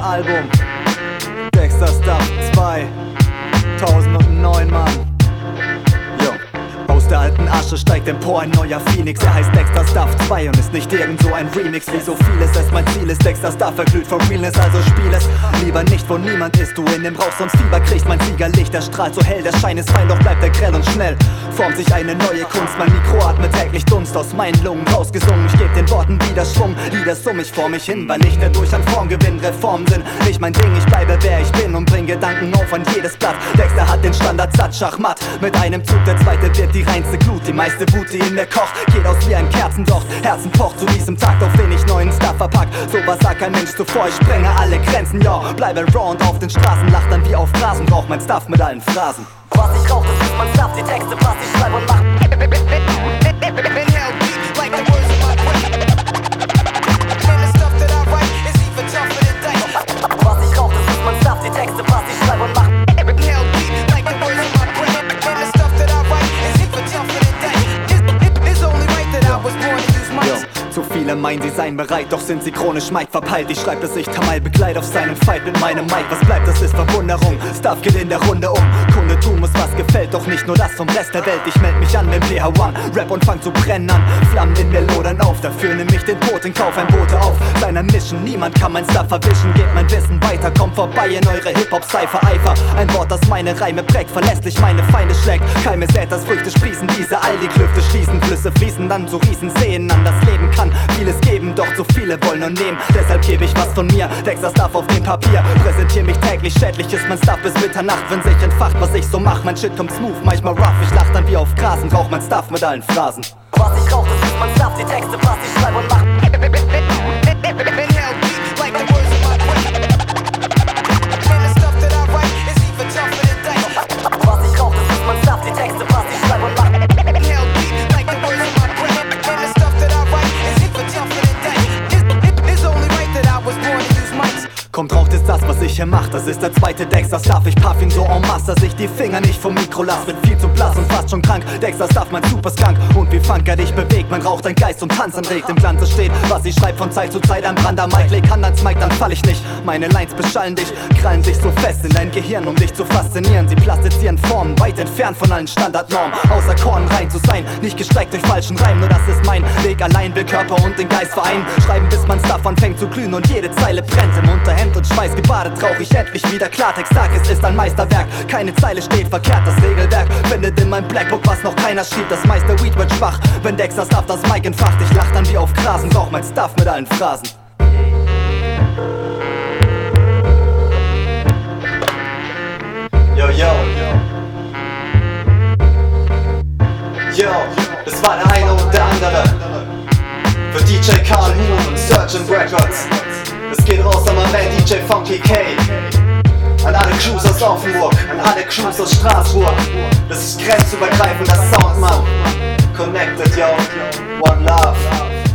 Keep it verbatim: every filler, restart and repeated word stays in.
Album Dexter Stuff zwei tausendneun, Mann. Jo. Aus der alten Asche steigt empor ein neuer Phoenix. Er heißt Dexter Stuff zwei und ist nicht irgend so ein Remix wie so vieles. Es mein Ziel ist, Dexter Stuff verglüht von Realness, also spiel es lieber nicht, wo niemand ist. Du in dem Rauch, sonst Fieber kriegst. Mein Siegerlicht, der strahlt so hell, der Schein ist fein, doch bleibt er grell und schnell. Formt sich eine neue Kunst, mein Mikro atmet täglich Dunst aus meinen Lungen rausgesungen. Ich geb den Worten wieder Schwung, Lieder summ ich vor mich hin, weil ich dadurch an Form gewinn. Reformen sind nicht mein Ding, ich bleibe wer ich bin und bring Gedanken auf an jedes Blatt. Dexter hat den Standardsatz Schachmatt, mit einem Zug, der zweite wird die reinste Glut. Die meiste Wut, die in mir kocht, geht aus wie ein Kerzendocht. Herzen pocht zu diesem Takt, auf den ich neuen Stuff verpack. Sowas sagt kein Mensch zuvor, ich sprenge alle Grenzen, ja. Bleibe raw und auf den Straßen, lach dann wie auf Rasen. Brauch mein Stuff mit allen Phrasen. Was ich rauch, das ist mein Stuff, die Texte, was ich schreibe und mach. Was ich rauch, das ist mein Stuff, die Texte, was ich schreibe und mach. So viele meinen, sie seien bereit, doch sind sie chronisch Mike verpeilt. Ich schreib, dass ich Tamal begleit auf seinen Fight mit meinem Mic. Was bleibt, das ist Verwunderung. Stuff geht in der Runde um. Kunde tun muss, was gefällt, doch nicht nur das vom Rest der Welt. Ich meld mich an mit P H eins, Rap und fang zu brennen an. Flammen in mir lodern auf, dafür nehm ich den Tod in Kauf. Ein Bote auf seiner Mission, niemand kann mein Stuff verwischen. Gebt mein Wissen weiter, kommt vorbei in eure Hip-Hop-Cypher Eifer. Ein Wort, das meine Reime prägt, verlässlich meine Feinde schlägt. Keime sät, das Früchte sprießen, diese all die Klüfte schließen. Flüsse fließen dann so Riesen sehen an, das Leben kann vieles geben, doch so viele wollen nur nehmen. Deshalb gebe ich was von mir, Dexter Stuff auf dem Papier. Präsentier mich täglich, schädlich ist mein Stuff bis Mitternacht. Wenn sich entfacht, was ich so mach, mein Shit kommt smooth, manchmal rough. Ich lach dann wie auf Grasen, rauch mein Stuff mit allen Phrasen. Was ich rauch, das ist mein Stuff, die Texte, was ich schreibe und mach. Was ich rauch, das ist mein Stuff, die Texte, was ich schreibe und mach. Kommt raucht ist das, was ich hier mach, das ist der zweite Dexter Stuff. Ich puff ihn so en masse, dass ich die Finger nicht vom Mikro lass. Bin viel zu blass und fast schon krank, Dexter Stuff, mein Superskunk. Und wie Funker dich bewegt, man raucht dein Geist und Tanz anregt. Im Glanze steht, was ich schreib von Zeit zu Zeit am Brand am Mic. Leg Hand ans Mic, dann fall ich nicht, meine Lines beschallen dich. Krallen sich so fest in dein Gehirn, um dich zu faszinieren. Sie plastizieren Formen, weit entfernt von allen Standardnormen. Außer Korn rein zu sein, nicht gestreckt durch falschen Reim. Nur das ist mein Weg, allein will Körper und den Geist vereinen. Schreiben bis mein Stuff anfängt zu glühen und jede Zeile brennt. Im Unterhemd und Schweiß gebadet, rauch ich endlich wieder Klartext. Sag, es ist ein Meisterwerk, keine Zeile steht verkehrt. Das Regelwerk findet in meinem Blackbook, was noch keiner schiebt. Das meiste Weed wird schwach, wenn Dexter Stuff das Mic entfacht. Ich lach dann wie auf Grasen, rauch mein Stuff mit allen Phrasen. Yo, yo, yo. Yo, das war der eine und der andere. Für D J Karl Moon und Surgeon Records. Es geht raus an mein Man D J Funky K. An alle Crews aus Offenburg, an alle Crews aus Straßburg. Das ist grenzübergreifender Sound, Mann. Connected, yo, one love.